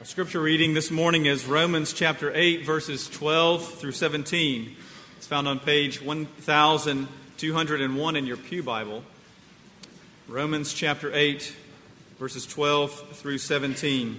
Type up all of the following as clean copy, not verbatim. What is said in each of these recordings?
Our scripture reading this morning is Romans chapter 8, verses 12 through 17. It's found on page 1201 in your Pew Bible. Romans chapter 8, verses 12 through 17.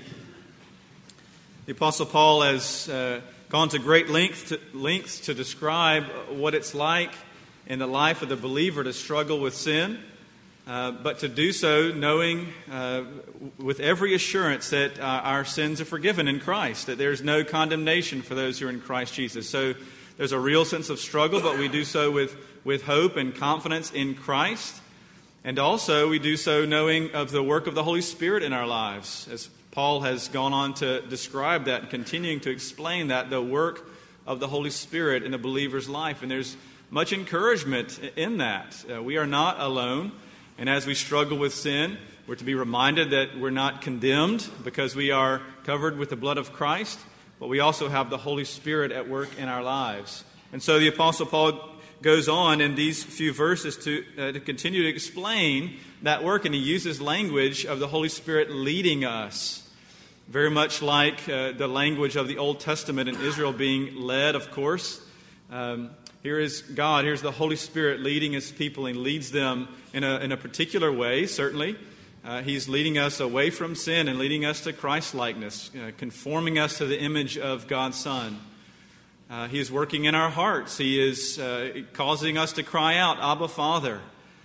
The Apostle Paul has gone to great lengths to describe what it's like in the life of the believer to struggle with sin, but to do so knowing with every assurance that our sins are forgiven in Christ, that there's no condemnation for those who are in Christ Jesus. So there's a real sense of struggle, but we do so with hope and confidence in Christ. And also we do so knowing of the work of the Holy Spirit in our lives, as Paul has gone on to describe that and continuing to explain that, the work of the Holy Spirit in a believer's life. And there's much encouragement in that. We are not alone. And as we struggle with sin, we're to be reminded that we're not condemned because we are covered with the blood of Christ, but we also have the Holy Spirit at work in our lives. And so the Apostle Paul goes on in these few verses to continue to explain that work, and he uses language of the Holy Spirit leading us, very much like the language of the Old Testament and Israel being led, of course. Here is God, here's the Holy Spirit leading His people, and leads them in a particular way, certainly. He's leading us away from sin and leading us to Christ-likeness, conforming us to the image of God's Son. He is working in our hearts. He is causing us to cry out, Abba, Father,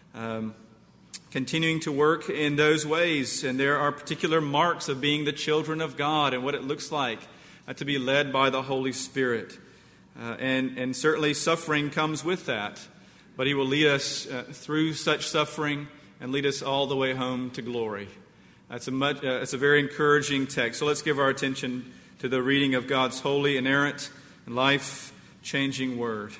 continuing to work in those ways. And there are particular marks of being the children of God and what it looks like to be led by the Holy Spirit. And certainly suffering comes with that. But He will lead us through such suffering and lead us all the way home to glory. That's a very encouraging text. So let's give our attention to the reading of God's holy, inerrant, and life-changing Word.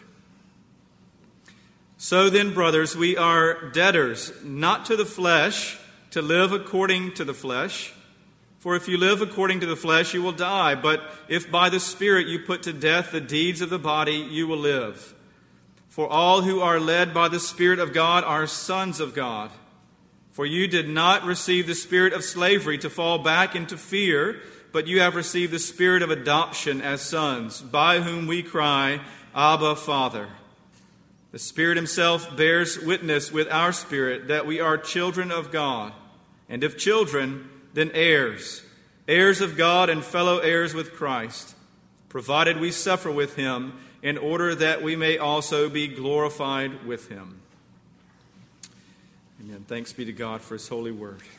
So then, brothers, we are debtors, not to the flesh, to live according to the flesh. For if you live according to the flesh, you will die. But if by the Spirit you put to death the deeds of the body, you will live. For all who are led by the Spirit of God are sons of God. For you did not receive the spirit of slavery to fall back into fear, but you have received the Spirit of adoption as sons, by whom we cry, Abba, Father. The Spirit Himself bears witness with our spirit that we are children of God, and if children, then heirs, heirs of God and fellow heirs with Christ, provided we suffer with Him, in order that we may also be glorified with Him. Amen. Thanks be to God for His holy word.